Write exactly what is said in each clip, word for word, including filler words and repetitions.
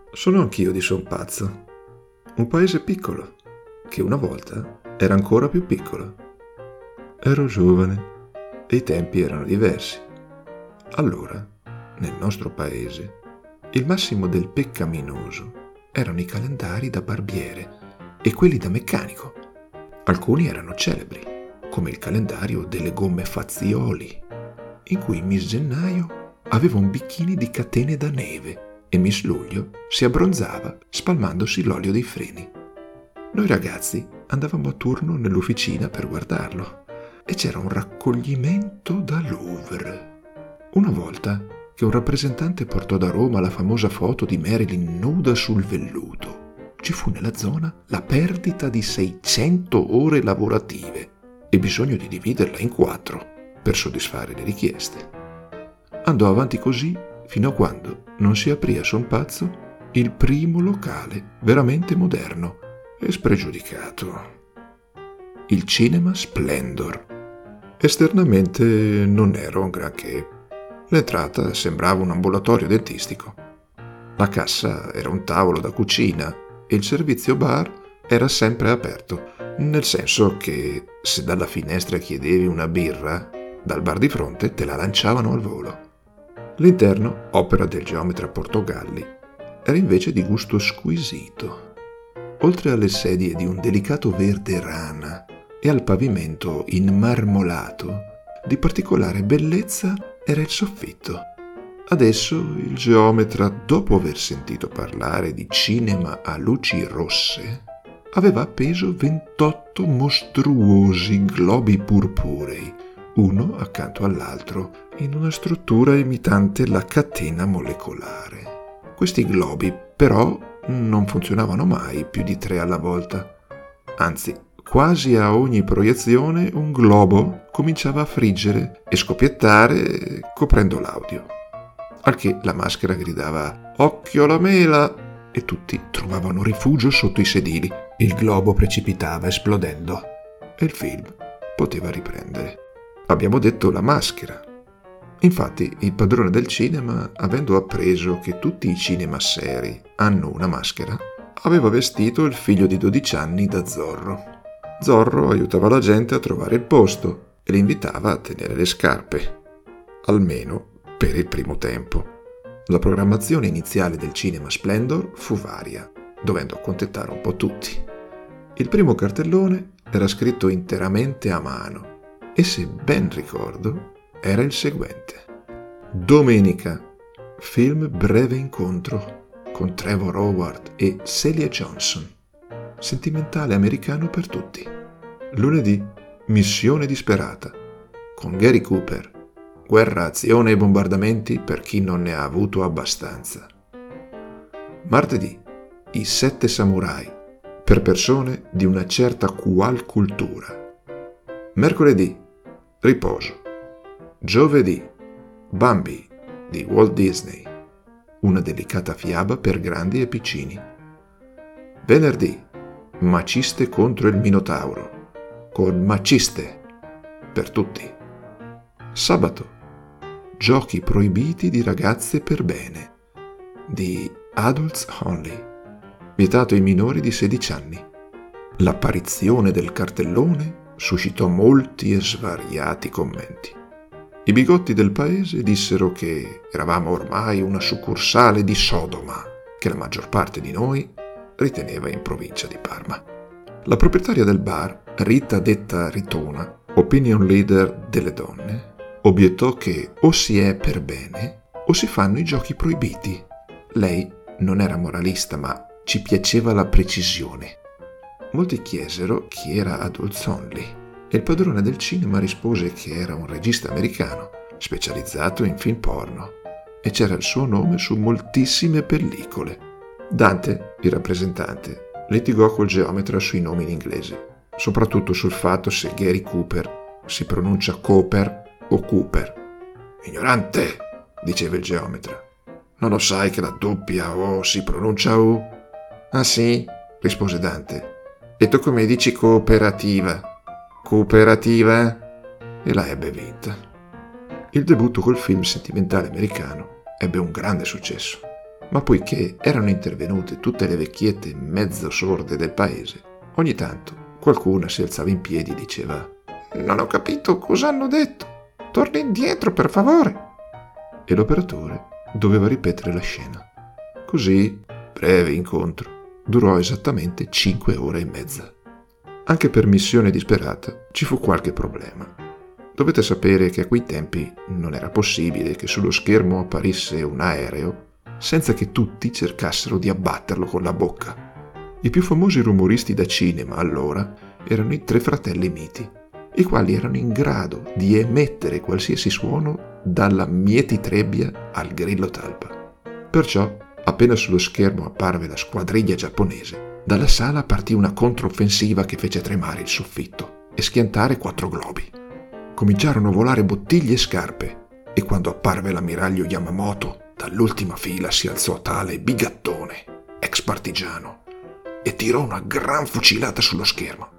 Sono anch'io di Son Pazzo, un paese piccolo, che una volta era ancora più piccolo. Ero giovane e i tempi erano diversi. Allora, nel nostro paese, il massimo del peccaminoso erano i calendari da barbiere e quelli da meccanico. Alcuni erano celebri, come il calendario delle gomme Fazioli, in cui Miss Gennaio aveva un bicchini di catene da neve e Miss Luglio si abbronzava spalmandosi l'olio dei freni. Noi ragazzi andavamo a turno nell'officina per guardarlo e c'era un raccoglimento da Louvre. Una volta che un rappresentante portò da Roma la famosa foto di Marilyn nuda sul velluto, ci fu nella zona la perdita di seicento ore lavorative e bisogno di dividerla in quattro per soddisfare le richieste. Andò avanti così fino a quando non si aprì a Son Pazzo il primo locale veramente moderno e spregiudicato, il Cinema Splendor. Esternamente non era un granché. L'entrata sembrava un ambulatorio dentistico. La cassa era un tavolo da cucina e il servizio bar era sempre aperto, nel senso che se dalla finestra chiedevi una birra, dal bar di fronte te la lanciavano al volo. L'interno, opera del geometra Portogalli, era invece di gusto squisito. Oltre alle sedie di un delicato verde rana e al pavimento inmarmolato, di particolare bellezza era il soffitto. Adesso il geometra, dopo aver sentito parlare di cinema a luci rosse, aveva appeso ventotto mostruosi globi purpurei, uno accanto all'altro, in una struttura imitante la catena molecolare. Questi globi, però, non funzionavano mai più di tre alla volta. Anzi, quasi a ogni proiezione un globo cominciava a friggere e scoppiettare, coprendo l'audio. Al che la maschera gridava «Occhio alla mela!» e tutti trovavano rifugio sotto i sedili. Il globo precipitava esplodendo e il film poteva riprendere. Abbiamo detto la maschera. Infatti il padrone del cinema, avendo appreso che tutti i cinema seri hanno una maschera, aveva vestito il figlio di dodici anni da Zorro. Zorro aiutava la gente a trovare il posto e li invitava a tenere le scarpe, almeno per il primo tempo. La programmazione iniziale del Cinema Splendor fu varia, dovendo accontentare un po' tutti. Il primo cartellone era scritto interamente a mano e, se ben ricordo, era il seguente: Domenica, film Breve incontro con Trevor Howard e Celia Johnson, sentimentale americano per tutti. Lunedì, Missione disperata con Gary Cooper, guerra, azione e bombardamenti per chi non ne ha avuto abbastanza. Martedì, I sette samurai per persone di una certa qual cultura. Mercoledì, riposo. Giovedì, Bambi di Walt Disney, una delicata fiaba per grandi e piccini. Venerdì, Maciste contro il Minotauro, con Maciste per tutti. Sabato, Giochi proibiti di ragazze per bene, di Adults Only, vietato ai minori di sedici anni. L'apparizione del cartellone suscitò molti e svariati commenti. I bigotti del paese dissero che eravamo ormai una succursale di Sodoma, che la maggior parte di noi riteneva in provincia di Parma. La proprietaria del bar, Rita detta Ritona, opinion leader delle donne, obiettò che o si è per bene o si fanno i giochi proibiti. Lei non era moralista, ma ci piaceva la precisione. Molti chiesero chi era Adults Only e il padrone del cinema rispose che era un regista americano specializzato in film porno e c'era il suo nome su moltissime pellicole. Dante, il rappresentante, litigò col geometra sui nomi in inglese, soprattutto sul fatto se Gary Cooper si pronuncia Cooper o Cooper. «Ignorante!» diceva il geometra. «Non lo sai che la doppia O si pronuncia U?» «Ah sì?» rispose Dante. «E tu come dici cooperativa?» «Cooperativa?» E la ebbe vinta. Il debutto col film sentimentale americano ebbe un grande successo. Ma poiché erano intervenute tutte le vecchiette mezzo sorde del paese, ogni tanto qualcuna si alzava in piedi e diceva: «Non ho capito cosa hanno detto. Torni indietro, per favore». E l'operatore doveva ripetere la scena. Così, breve incontro, durò esattamente cinque ore e mezza. Anche per missione disperata ci fu qualche problema. Dovete sapere che a quei tempi non era possibile che sullo schermo apparisse un aereo senza che tutti cercassero di abbatterlo con la bocca. I più famosi rumoristi da cinema allora erano i tre fratelli Miti, i quali erano in grado di emettere qualsiasi suono dalla mietitrebbia al grillo talpa. Perciò, appena sullo schermo apparve la squadriglia giapponese, dalla sala partì una controffensiva che fece tremare il soffitto e schiantare quattro globi. Cominciarono a volare bottiglie e scarpe, e quando apparve l'ammiraglio Yamamoto, dall'ultima fila si alzò tale Bigattone, ex partigiano, e tirò una gran fucilata sullo schermo.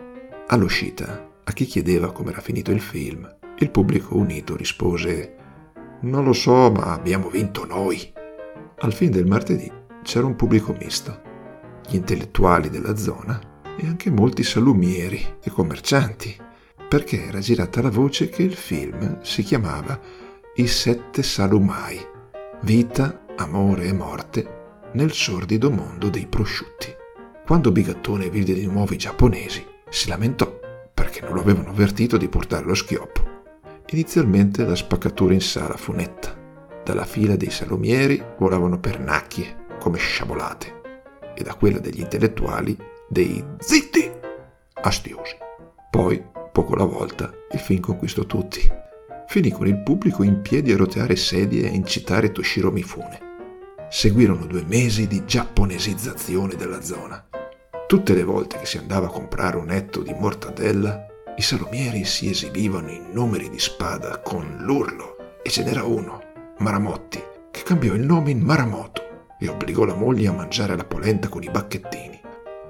All'uscita, a chi chiedeva come era finito il film, il pubblico unito rispose: «Non lo so, ma abbiamo vinto noi». Al fin del martedì c'era un pubblico misto, gli intellettuali della zona e anche molti salumieri e commercianti, perché era girata la voce che il film si chiamava I sette salumai, vita, amore e morte nel sordido mondo dei prosciutti. Quando Bigattone vide di nuovo i giapponesi, si lamentò perché non lo avevano avvertito di portare lo schioppo. Inizialmente la spaccatura in sala fu netta. Dalla fila dei salumieri volavano pernacchie come sciabolate e da quella degli intellettuali dei zitti astiosi. Poi, poco alla volta, il film conquistò tutti. Finì con il pubblico in piedi a roteare sedie e incitare Toshiro Mifune. Seguirono due mesi di giapponesizzazione della zona. Tutte le volte che si andava a comprare un etto di mortadella, i salumieri si esibivano in numeri di spada con l'urlo, e ce n'era uno, Maramotti, che cambiò il nome in Maramoto e obbligò la moglie a mangiare la polenta con i bacchettini.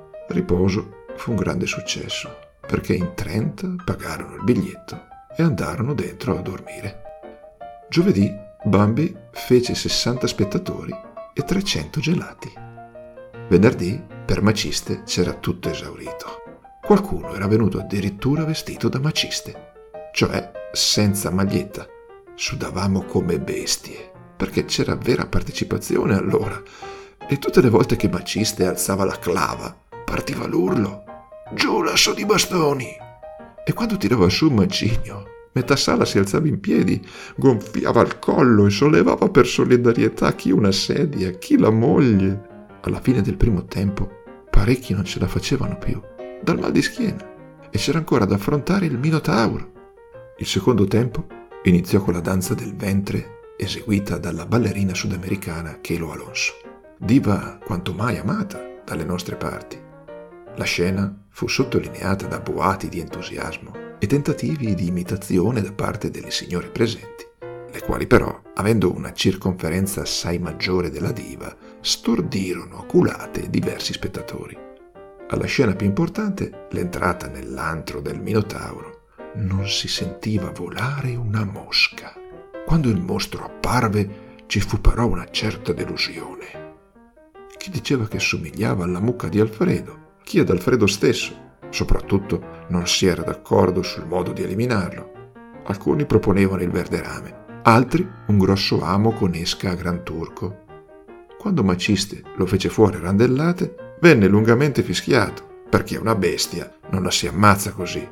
Riposo fu un grande successo, perché in trenta pagarono il biglietto e andarono dentro a dormire. Giovedì Bambi fece sessanta spettatori e trecento gelati. Venerdì per Maciste c'era tutto esaurito. Qualcuno era venuto addirittura vestito da maciste, cioè senza maglietta. Sudavamo come bestie, perché c'era vera partecipazione allora, e tutte le volte che Maciste alzava la clava partiva l'urlo: «Giù l'asso di bastoni!» E quando tirava su Macigno, metà sala si alzava in piedi, gonfiava il collo e sollevava per solidarietà chi una sedia, chi la moglie. Alla fine del primo tempo parecchi non ce la facevano più, dal mal di schiena, e c'era ancora da affrontare il Minotauro. Il secondo tempo iniziò con la danza del ventre eseguita dalla ballerina sudamericana Kelo Alonso, diva quanto mai amata dalle nostre parti. La scena fu sottolineata da boati di entusiasmo e tentativi di imitazione da parte delle signore presenti, le quali però, avendo una circonferenza assai maggiore della diva, stordirono oculate diversi spettatori. Alla scena più importante, l'entrata nell'antro del Minotauro, non si sentiva volare una mosca. Quando il mostro apparve, ci fu però una certa delusione. Chi diceva che somigliava alla mucca di Alfredo, chi ad Alfredo stesso. Soprattutto non si era d'accordo sul modo di eliminarlo. Alcuni proponevano il Verderame, altri un grosso amo con esca a gran turco. Quando Maciste lo fece fuori a randellate, venne lungamente fischiato, perché una bestia non la si ammazza così.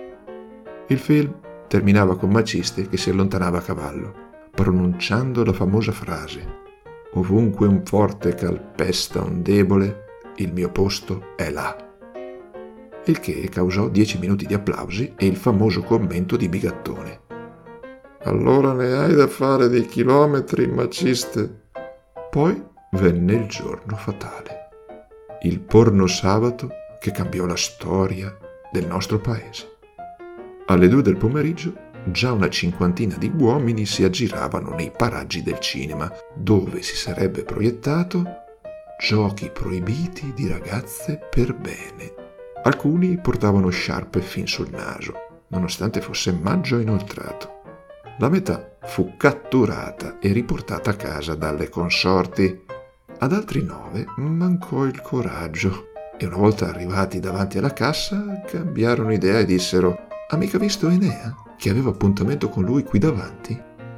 Il film terminava con Maciste che si allontanava a cavallo, pronunciando la famosa frase: «Ovunque un forte calpesta un debole, il mio posto è là». Il che causò dieci minuti di applausi e il famoso commento di Bigattone: «Allora ne hai da fare dei chilometri, Maciste». Poi venne il giorno fatale, il porno sabato che cambiò la storia del nostro paese. Alle due del pomeriggio già una cinquantina di uomini si aggiravano nei paraggi del cinema, dove si sarebbe proiettato Giochi proibiti di ragazze per bene. Alcuni portavano sciarpe fin sul naso, nonostante fosse maggio inoltrato. La metà fu catturata e riportata a casa dalle consorti. Ad altri nove mancò il coraggio e una volta arrivati davanti alla cassa cambiarono idea e dissero: «Ha mica visto Enea, che aveva appuntamento con lui qui davanti?»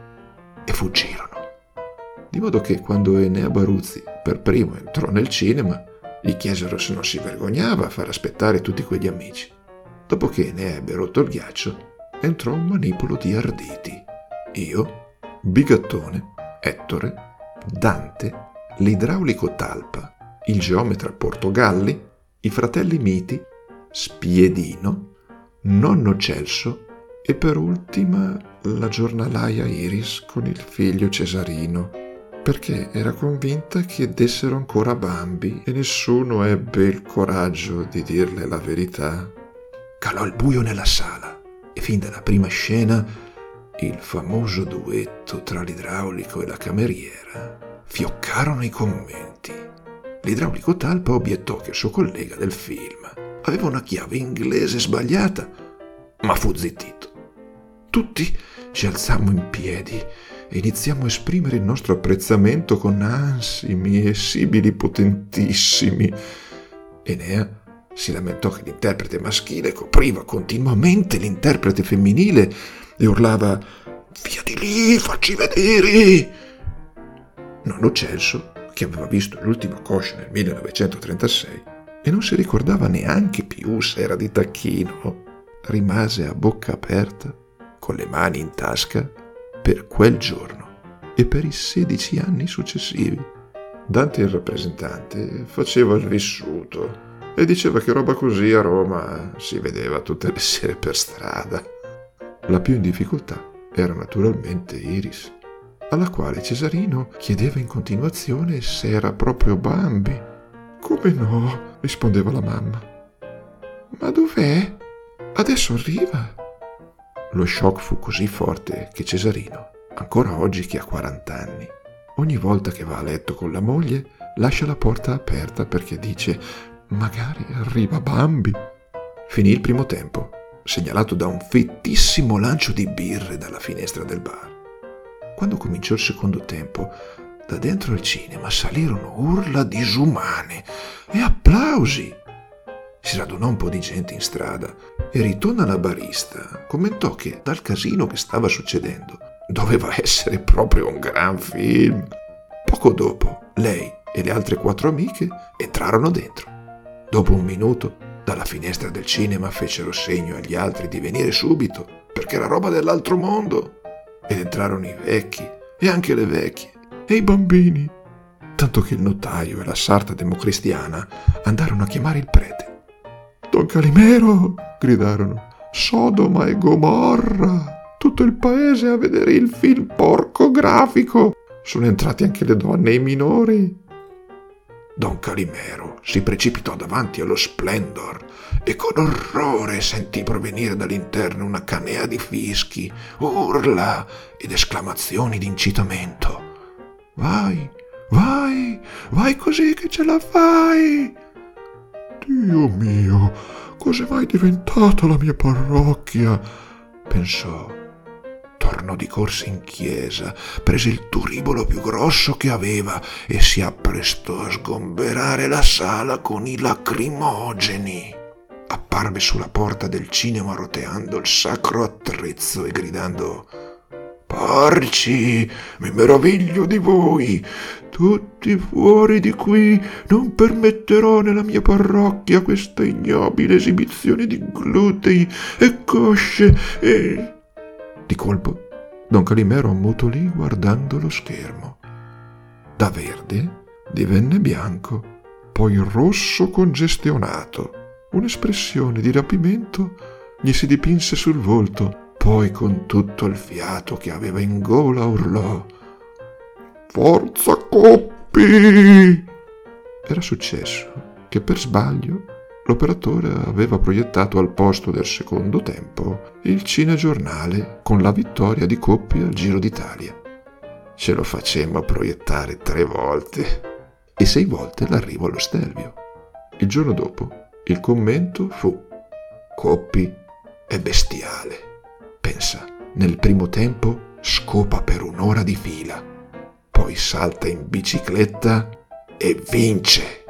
E fuggirono. Di modo che quando Enea Baruzzi per primo entrò nel cinema, gli chiesero se non si vergognava a far aspettare tutti quegli amici. Dopo che Enea ebbe rotto il ghiaccio, entrò un manipolo di arditi. Io, Bigattone, Ettore, Dante, l'idraulico Talpa, il geometra Portogalli, i fratelli Miti, Spiedino, nonno Celso e per ultima la giornalaia Iris con il figlio Cesarino, perché era convinta che dessero ancora bambi e nessuno ebbe il coraggio di dirle la verità. Calò il buio nella sala e fin dalla prima scena il famoso duetto tra l'idraulico e la cameriera fioccarono i commenti. L'idraulico Talpa obiettò che il suo collega del film aveva una chiave inglese sbagliata, ma fu zittito. Tutti ci alzammo in piedi e iniziamo a esprimere il nostro apprezzamento con ansimi e sibili potentissimi. Enea si lamentò che l'interprete maschile copriva continuamente l'interprete femminile e urlava: «Via di lì, facci vedere!» Nonno Celso, che aveva visto l'ultima Coscia nel millenovecentotrentasei e non si ricordava neanche più se era di tacchino, rimase a bocca aperta, con le mani in tasca, per quel giorno e per i sedici anni successivi. Dante il rappresentante faceva il vissuto e diceva che roba così a Roma si vedeva tutte le sere per strada. La più in difficoltà era naturalmente Iris, alla quale Cesarino chiedeva in continuazione se era proprio Bambi. «Come no?» rispondeva la mamma. «Ma dov'è? Adesso arriva!» Lo shock fu così forte che Cesarino, ancora oggi che ha quaranta anni, ogni volta che va a letto con la moglie lascia la porta aperta perché dice: «Magari arriva Bambi!» Finì il primo tempo, segnalato da un fittissimo lancio di birre dalla finestra del bar. Quando cominciò il secondo tempo, da dentro il cinema salirono urla disumane e applausi. Si radunò un po' di gente in strada e Ritona la barista commentò che dal casino che stava succedendo doveva essere proprio un gran film. Poco dopo lei e le altre quattro amiche entrarono dentro. Dopo un minuto dalla finestra del cinema fecero segno agli altri di venire subito perché era roba dell'altro mondo, ed entrarono i vecchi e anche le vecchie e i bambini, tanto che il notaio e la sarta democristiana andarono a chiamare il prete. «Don Calimero!» gridarono. «Sodoma e Gomorra! Tutto il paese a vedere il film porcografico! Sono entrati anche le donne e i minori!» Don Calimero si precipitò davanti allo Splendor e con orrore sentì provenire dall'interno una canea di fischi, urla ed esclamazioni di incitamento. «Vai, vai, vai così che ce la fai!» «Dio mio, cos'è mai diventata la mia parrocchia?» pensò. Tornò di corsa in chiesa, prese il turibolo più grosso che aveva e si apprestò a sgomberare la sala con i lacrimogeni. Apparve sulla porta del cinema roteando il sacro attrezzo e gridando: «Porci, mi meraviglio di voi! Tutti fuori di qui! Non permetterò nella mia parrocchia questa ignobile esibizione di glutei e cosce e...» Di colpo Don Calimero ammutolì guardando lo schermo. Da verde divenne bianco, poi rosso congestionato. Un'espressione di rapimento gli si dipinse sul volto, poi con tutto il fiato che aveva in gola urlò: «Forza Coppi!» Era successo che per sbaglio l'operatore aveva proiettato al posto del secondo tempo il cinegiornale con la vittoria di Coppi al Giro d'Italia. Ce lo facemmo proiettare tre volte e sei volte l'arrivo allo Stelvio. Il giorno dopo il commento fu: «Coppi è bestiale. Pensa, nel primo tempo scopa per un'ora di fila, poi salta in bicicletta e vince.